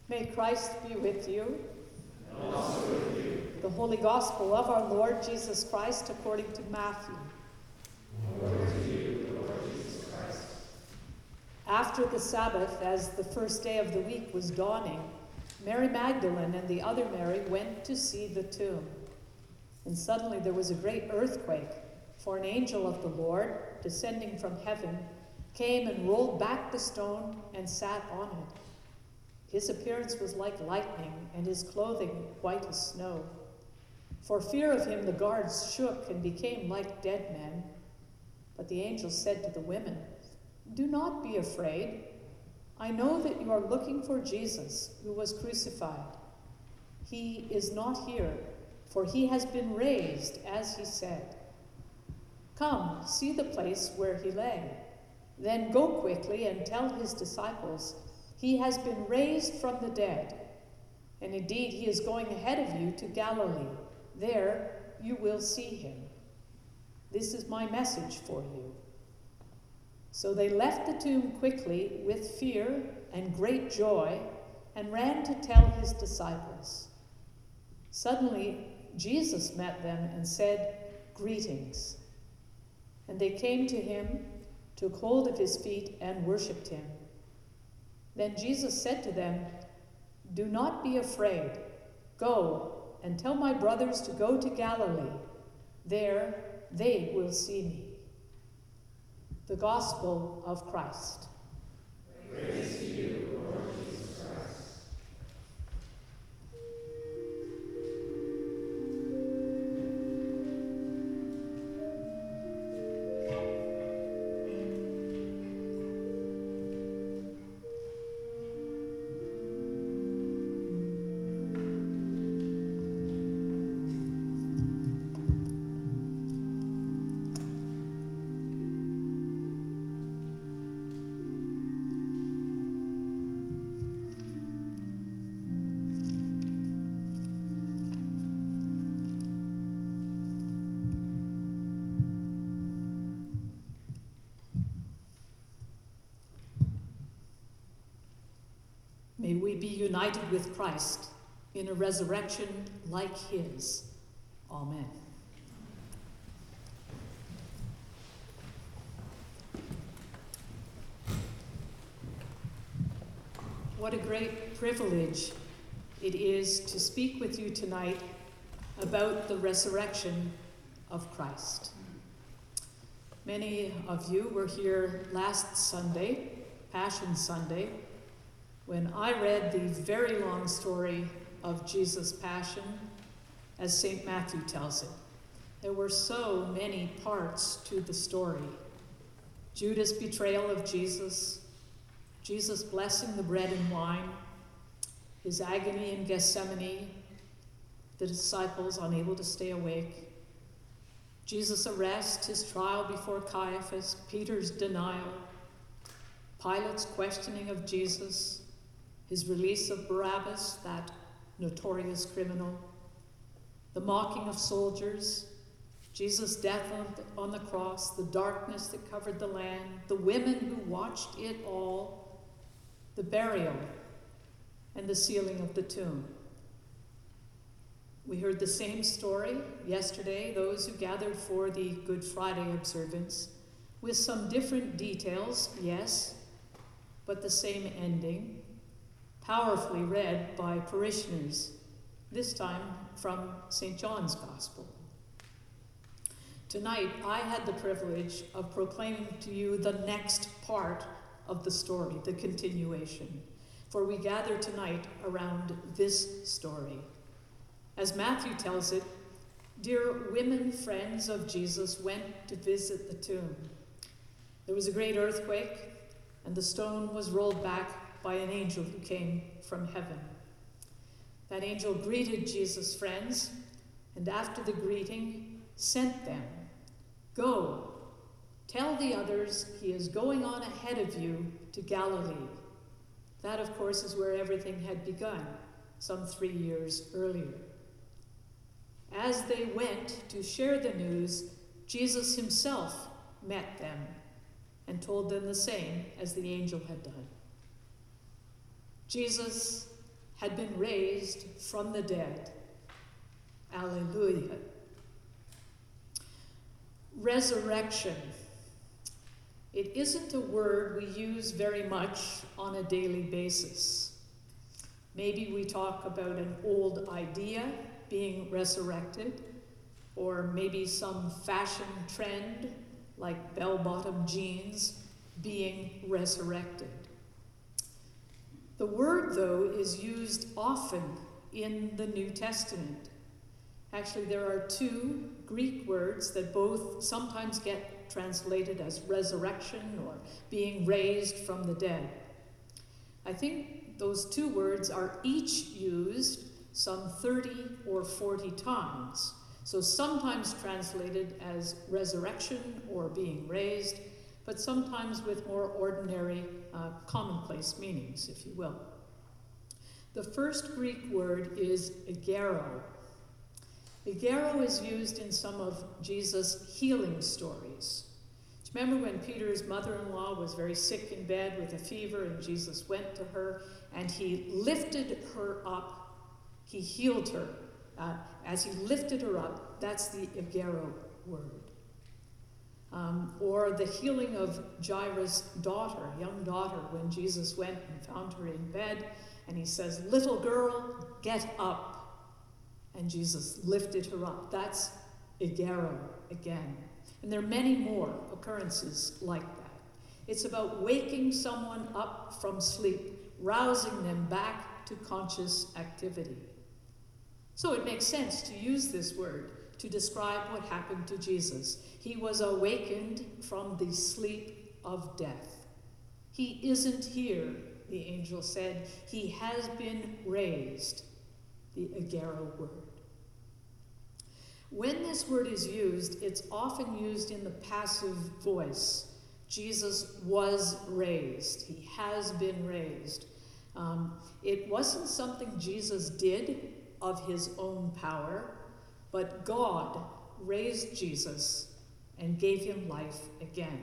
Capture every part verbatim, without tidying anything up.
May Christ be with you. And also with you. The Holy Gospel of our Lord Jesus Christ according to Matthew. Glory to you, Lord Jesus Christ. After the Sabbath, as the first day of the week was dawning, Mary Magdalene and the other Mary went to see the tomb. And suddenly there was a great earthquake, for an angel of the Lord, descending from heaven, came and rolled back the stone and sat on it. His appearance was like lightning, and his clothing white as snow. For fear of him, the guards shook and became like dead men. But the angel said to the women, "Do not be afraid. I know that you are looking for Jesus, who was crucified. He is not here, for he has been raised, as he said. Come, see the place where he lay. Then go quickly and tell his disciples, he has been raised from the dead. And indeed, he is going ahead of you to Galilee. There you will see him. This is my message for you." So they left the tomb quickly with fear and great joy and ran to tell his disciples. Suddenly, Jesus met them and said, "Greetings." And they came to him, took hold of his feet, and worshipped him. Then Jesus said to them, "Do not be afraid. Go and tell my brothers to go to Galilee. There they will see me." The Gospel of Christ. Praise to you, Lord Jesus Christ. May we be united with Christ in a resurrection like his. Amen. What a great privilege it is to speak with you tonight about the resurrection of Christ. Many of you were here last Sunday, Passion Sunday, when I read the very long story of Jesus' passion, as Saint Matthew tells it. There were so many parts to the story. Judas' betrayal of Jesus, Jesus blessing the bread and wine, his agony in Gethsemane, the disciples unable to stay awake, Jesus' arrest, his trial before Caiaphas, Peter's denial, Pilate's questioning of Jesus, his release of Barabbas, that notorious criminal, the mocking of soldiers, Jesus' death on the, on the cross, the darkness that covered the land, the women who watched it all, the burial, and the sealing of the tomb. We heard the same story yesterday, those who gathered for the Good Friday observance, with some different details, yes, but the same ending, powerfully read by parishioners, this time from Saint John's Gospel. Tonight, I had the privilege of proclaiming to you the next part of the story, the continuation, for we gather tonight around this story. As Matthew tells it, dear women friends of Jesus went to visit the tomb. There was a great earthquake, and the stone was rolled back by an angel who came from heaven. That angel greeted Jesus' friends, and after the greeting, sent them, "Go, tell the others he is going on ahead of you to Galilee." That, of course, is where everything had begun, some three years earlier. As they went to share the news, Jesus himself met them and told them the same as the angel had done. Jesus had been raised from the dead. Alleluia. Resurrection. It isn't a word we use very much on a daily basis. Maybe we talk about an old idea being resurrected, or maybe some fashion trend like bell-bottom jeans being resurrected. The word, though, is used often in the New Testament. Actually, there are two Greek words that both sometimes get translated as resurrection or being raised from the dead. I think those two words are each used some thirty or forty times. So sometimes translated as resurrection or being raised, but sometimes with more ordinary, uh, commonplace meanings, if you will. The first Greek word is egero. Egero is used in some of Jesus' healing stories. Do you remember when Peter's mother-in-law was very sick in bed with a fever, and Jesus went to her and he lifted her up, he healed her. Uh, as he lifted her up, that's the egero word. Um, or the healing of Jairus' daughter, young daughter, when Jesus went and found her in bed, and he says, "Little girl, get up." And Jesus lifted her up. That's egero again. And there are many more occurrences like that. It's about waking someone up from sleep, rousing them back to conscious activity. So it makes sense to use this word to describe what happened to Jesus. He was awakened from the sleep of death. He isn't here, the angel said. He has been raised, the egero word. When this word is used, it's often used in the passive voice. Jesus was raised. He has been raised. Um, it wasn't something Jesus did of his own power, but God raised Jesus and gave him life again.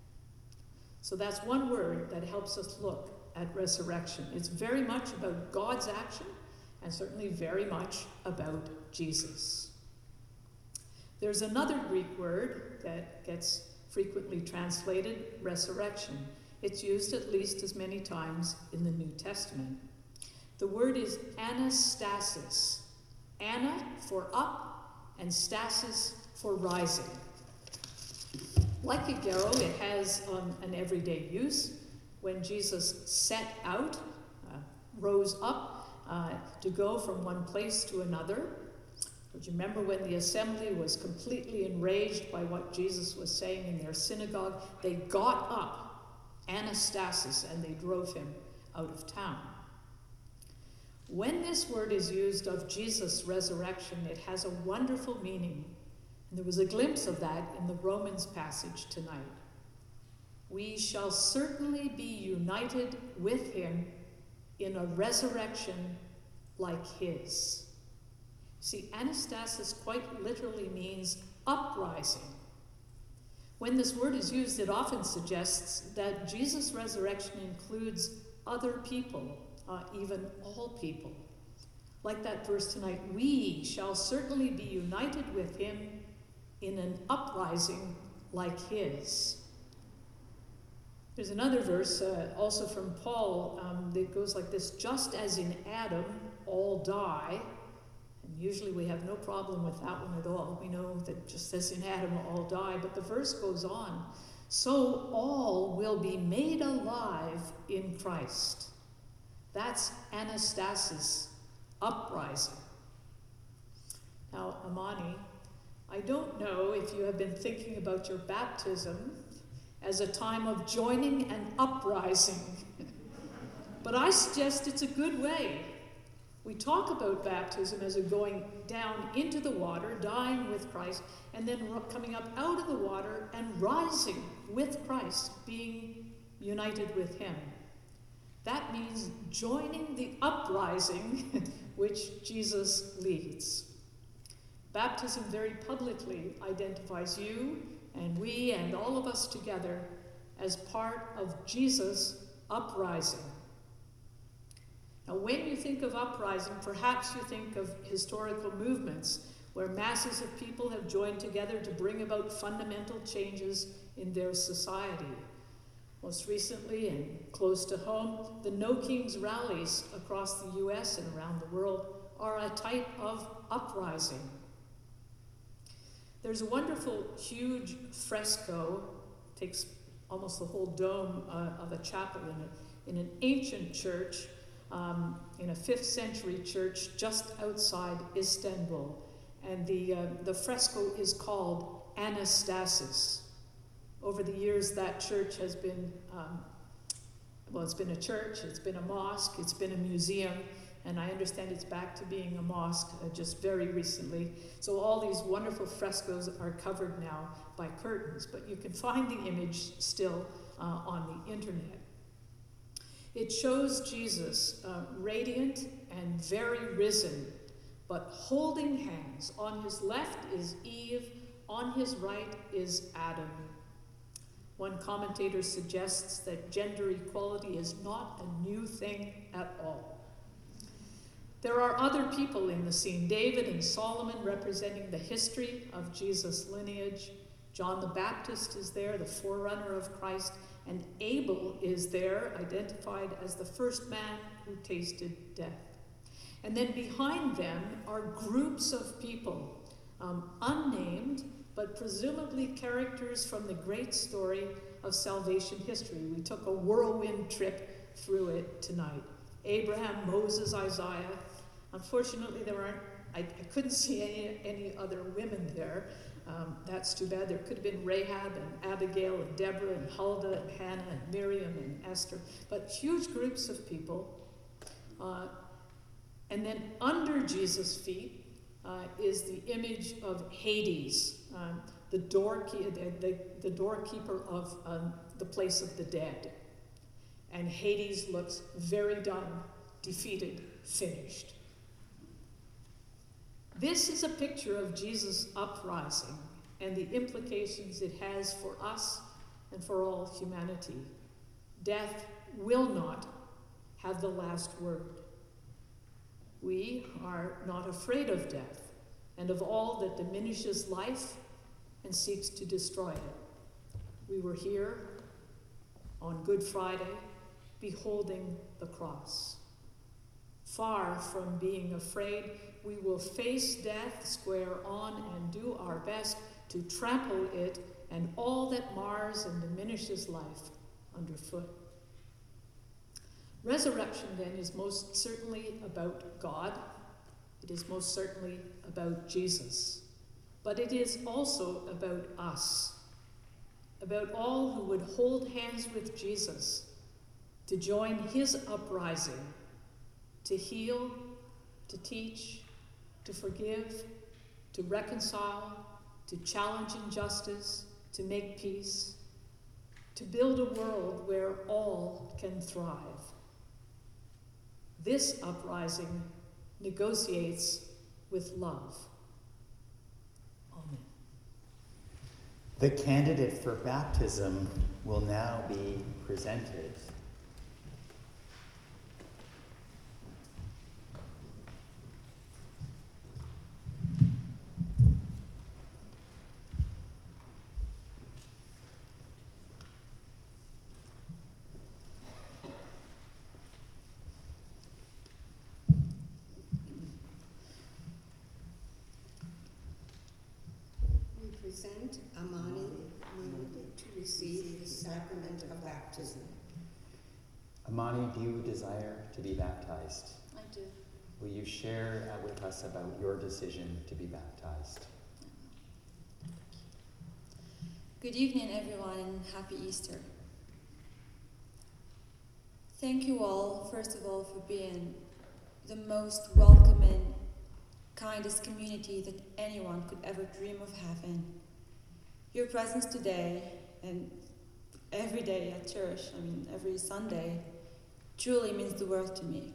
So that's one word that helps us look at resurrection. It's very much about God's action and certainly very much about Jesus. There's another Greek word that gets frequently translated resurrection. It's used at least as many times in the New Testament. The word is anastasis. Ana for up and stasis for rising. Like egero, it has um, an everyday use. When Jesus set out, uh, rose up uh, to go from one place to another. But you remember when the assembly was completely enraged by what Jesus was saying in their synagogue? They got up, anastasis, and they drove him out of town. When this word is used of Jesus' resurrection, it has a wonderful meaning. And there was a glimpse of that in the Romans passage tonight. We shall certainly be united with him in a resurrection like his. See, anastasis quite literally means uprising. When this word is used, it often suggests that Jesus' resurrection includes other people, uh, even all people. Like that verse tonight, we shall certainly be united with him in an uprising like his. There's another verse, uh, also from Paul, um, that goes like this: just as in Adam all die, and usually we have no problem with that one at all. We know that just as in Adam all die, but the verse goes on, so all will be made alive in Christ. That's anastasis, uprising. Now, Amani, I don't know if you have been thinking about your baptism as a time of joining an uprising, but I suggest it's a good way. We talk about baptism as a going down into the water, dying with Christ, and then coming up out of the water and rising with Christ, being united with him. That means joining the uprising which Jesus leads. Baptism very publicly identifies you and we and all of us together as part of Jesus' uprising. Now, when you think of uprising, perhaps you think of historical movements where masses of people have joined together to bring about fundamental changes in their society. Most recently, and close to home, the No Kings rallies across the U S and around the world are a type of uprising. There's a wonderful, huge fresco, takes almost the whole dome uh, of a chapel in, a, in an ancient church, um, in a fifth century church just outside Istanbul. And the, uh, the fresco is called Anastasis. Over the years, that church has been, um, well, it's been a church, it's been a mosque, it's been a museum, and I understand it's back to being a mosque uh, just very recently. So all these wonderful frescoes are covered now by curtains, but you can find the image still uh, on the internet. It shows Jesus uh, radiant and very risen, but holding hands. On his left is Eve, on his right is Adam. One commentator suggests that gender equality is not a new thing at all. There are other people in the scene, David and Solomon representing the history of Jesus' lineage. John the Baptist is there, the forerunner of Christ, and Abel is there, identified as the first man who tasted death. And then behind them are groups of people, um, unnamed, but presumably characters from the great story of salvation history. We took a whirlwind trip through it tonight. Abraham, Moses, Isaiah. Unfortunately, there aren't, I, I couldn't see any, any other women there. Um, that's too bad. There could have been Rahab and Abigail and Deborah and Huldah and Hannah and Miriam and Esther, but huge groups of people. Uh, and then under Jesus' feet uh, is the image of Hades, um, the, doorkeeper, the, the, the doorkeeper of um, the place of the dead. And Hades looks very done, defeated, finished. This is a picture of Jesus' uprising and the implications it has for us and for all humanity. Death will not have the last word. We are not afraid of death and of all that diminishes life and seeks to destroy it. We were here on Good Friday, beholding the cross. Far from being afraid, we will face death square on and do our best to trample it and all that mars and diminishes life underfoot. Resurrection, then, is most certainly about God. It is most certainly about Jesus. But it is also about us, about all who would hold hands with Jesus to join his uprising, to heal, to teach, to forgive, to reconcile, to challenge injustice, to make peace, to build a world where all can thrive. This uprising negotiates with love. Amen. The candidate for baptism will now be presented. Present Amani to receive the sacrament of baptism. Amani, do you desire to be baptized? I do. Will you share uh, with us about your decision to be baptized? Good evening, everyone, and happy Easter. Thank you all, first of all, for being the most welcoming, kindest community that anyone could ever dream of having. Your presence today and every day at church, I mean every Sunday, truly means the world to me.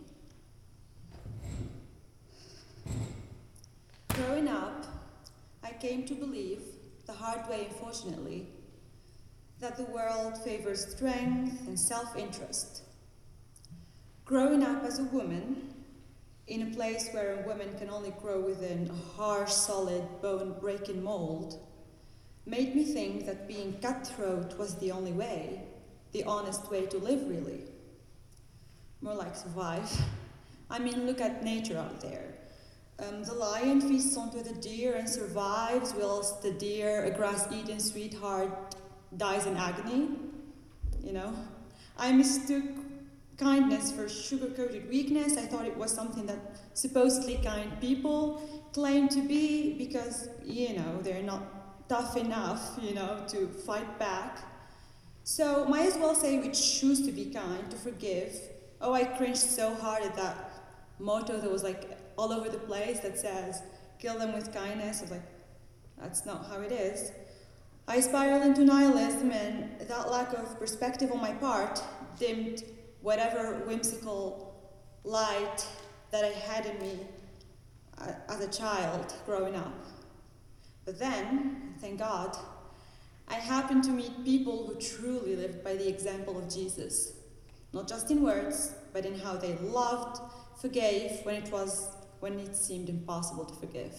Growing up, I came to believe, the hard way unfortunately, that the world favors strength and self-interest. Growing up as a woman, in a place where a woman can only grow within a harsh, solid, bone-breaking mold, made me think that being cutthroat was the only way, the honest way to live, really. More like survive. I mean, look at nature out there. Um, the lion feasts onto the deer and survives, whilst the deer, a grass-eating sweetheart, dies in agony. You know? I mistook kindness for sugar-coated weakness. I thought it was something that supposedly kind people claim to be because, you know, they're not tough enough, you know, to fight back. So might as well say we choose to be kind, to forgive. Oh, I cringed so hard at that motto that was like all over the place that says, kill them with kindness. I was like, that's not how it is. I spiraled into nihilism, and that lack of perspective on my part dimmed whatever whimsical light that I had in me uh, as a child growing up. But then, thank God, I happened to meet people who truly lived by the example of Jesus. Not just in words, but in how they loved, forgave when it was when it seemed impossible to forgive.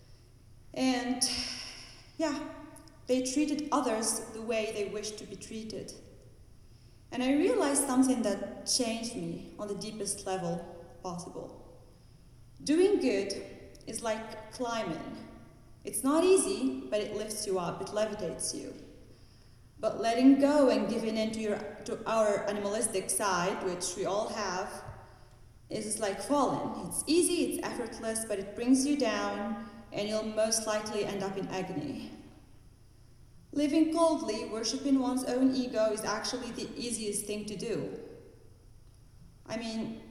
And yeah, they treated others the way they wished to be treated. And I realized something that changed me on the deepest level possible. Doing good is like climbing. It's not easy, but it lifts you up, it levitates you. But letting go and giving in to, your, to our animalistic side, which we all have, is like falling. It's easy, it's effortless, but it brings you down, and you'll most likely end up in agony. Living coldly, worshipping one's own ego is actually the easiest thing to do. I mean,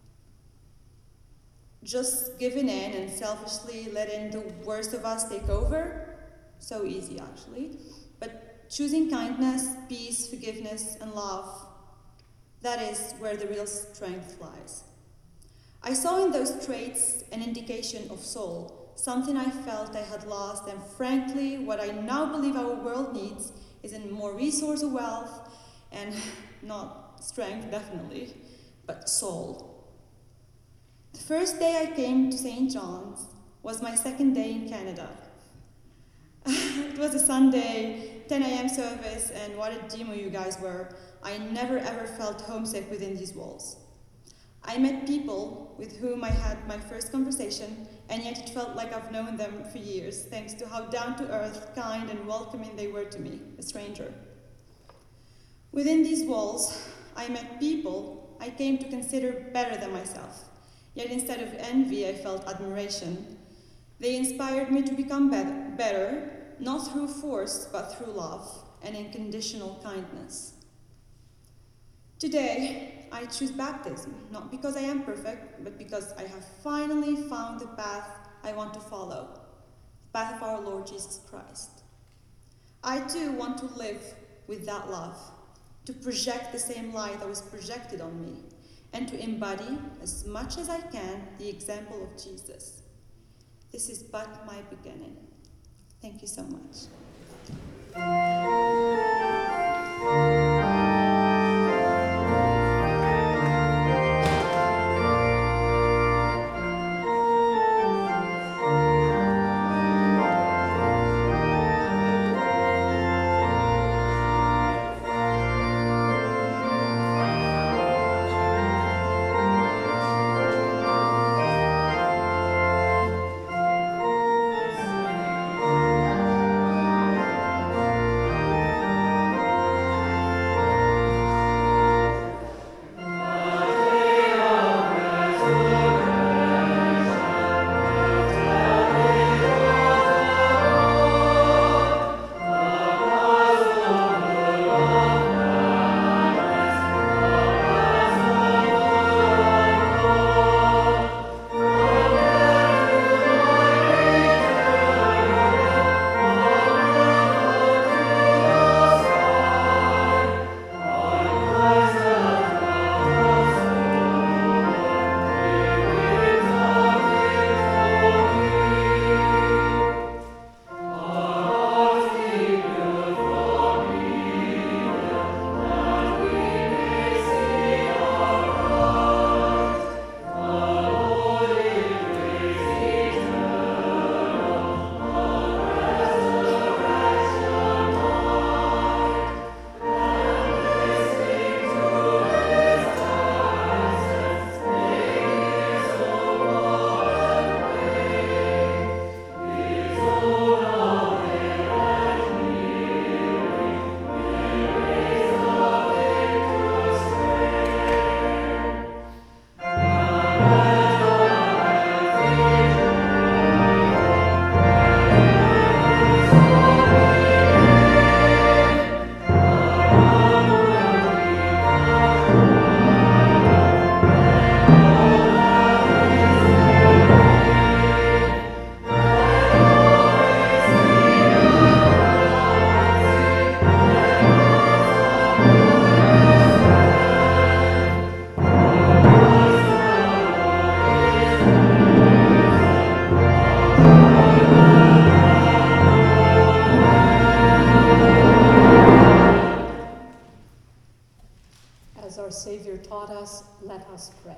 just giving in and selfishly letting the worst of us take over, so easy actually. But choosing kindness, peace, forgiveness, and love, that is where the real strength lies. I saw in those traits an indication of soul, something I felt I had lost, and frankly, what I now believe our world needs isn't more resource or wealth, and not strength, definitely, but soul. The first day I came to Saint John's was my second day in Canada. It was a Sunday, ten a.m. service, and what a demo you guys were. I never ever felt homesick within these walls. I met people with whom I had my first conversation, and yet it felt like I've known them for years, thanks to how down-to-earth, kind, and welcoming they were to me, a stranger. Within these walls, I met people I came to consider better than myself, yet instead of envy, I felt admiration. They inspired me to become be- better, not through force, but through love and unconditional kindness. Today, I choose baptism, not because I am perfect, but because I have finally found the path I want to follow, the path of our Lord Jesus Christ. I too want to live with that love, to project the same light that was projected on me, and to embody, as much as I can, the example of Jesus. This is but my beginning. Thank you so much. taught us, let us pray.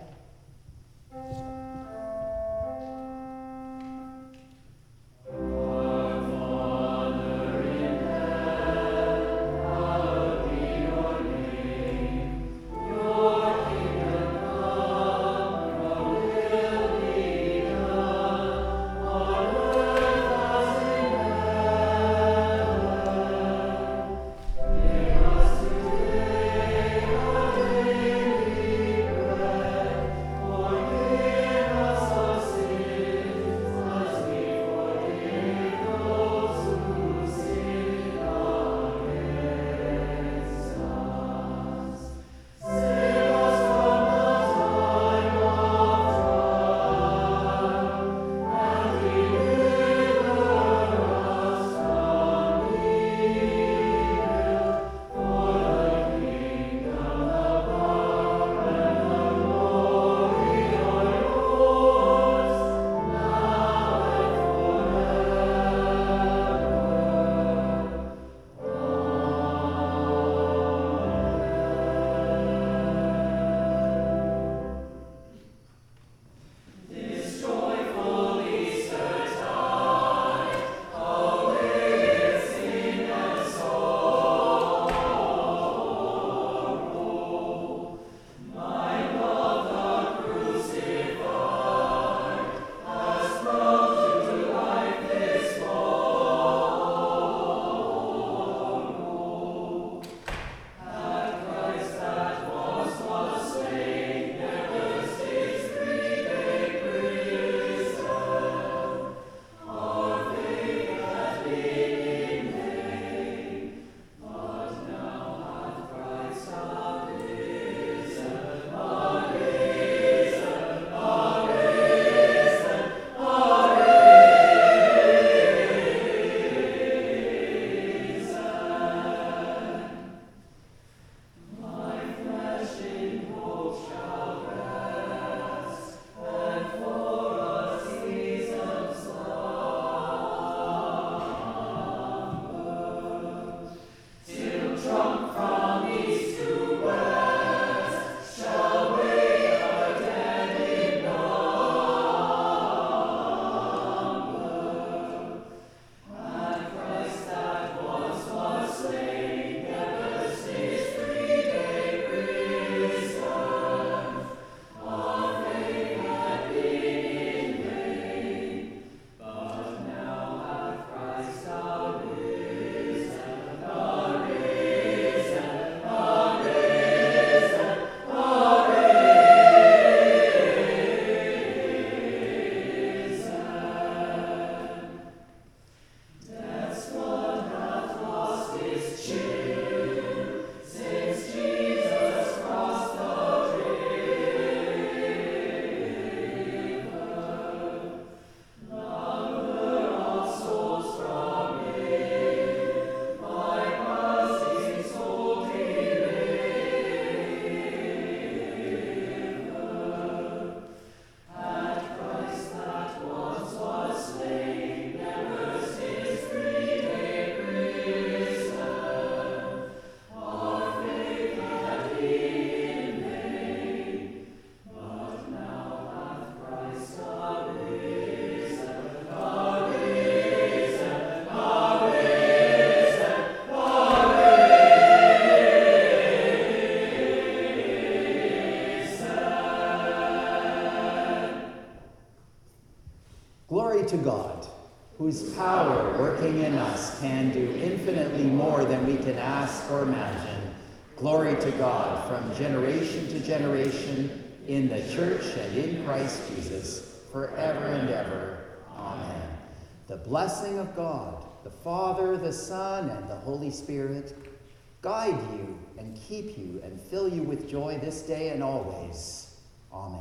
to God, whose power working in us can do infinitely more than we can ask or imagine. Glory to God from generation to generation in the church and in Christ Jesus, forever and ever. Amen. The blessing of God, the Father, the Son, and the Holy Spirit, guide you and keep you and fill you with joy this day and always. Amen.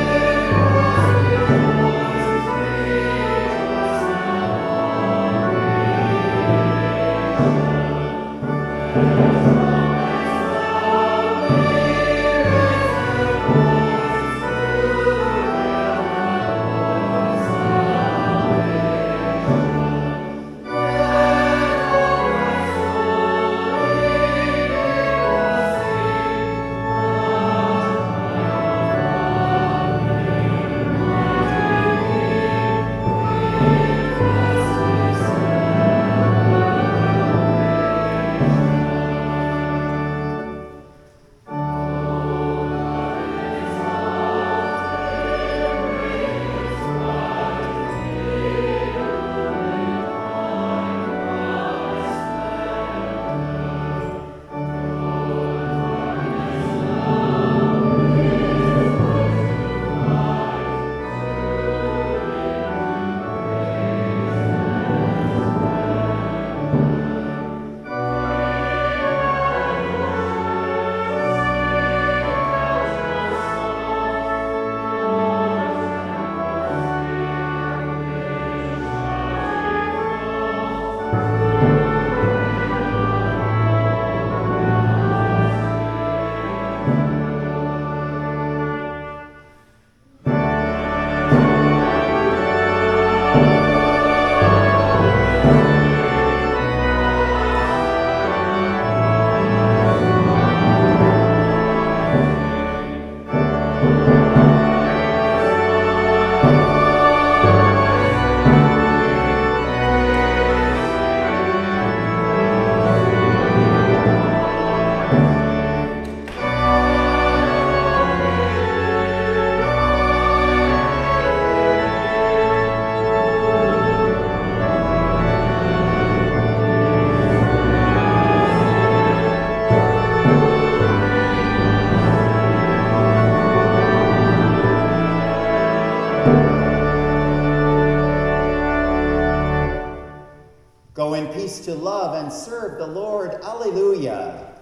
Amen. grace to love and serve the Lord. Alleluia.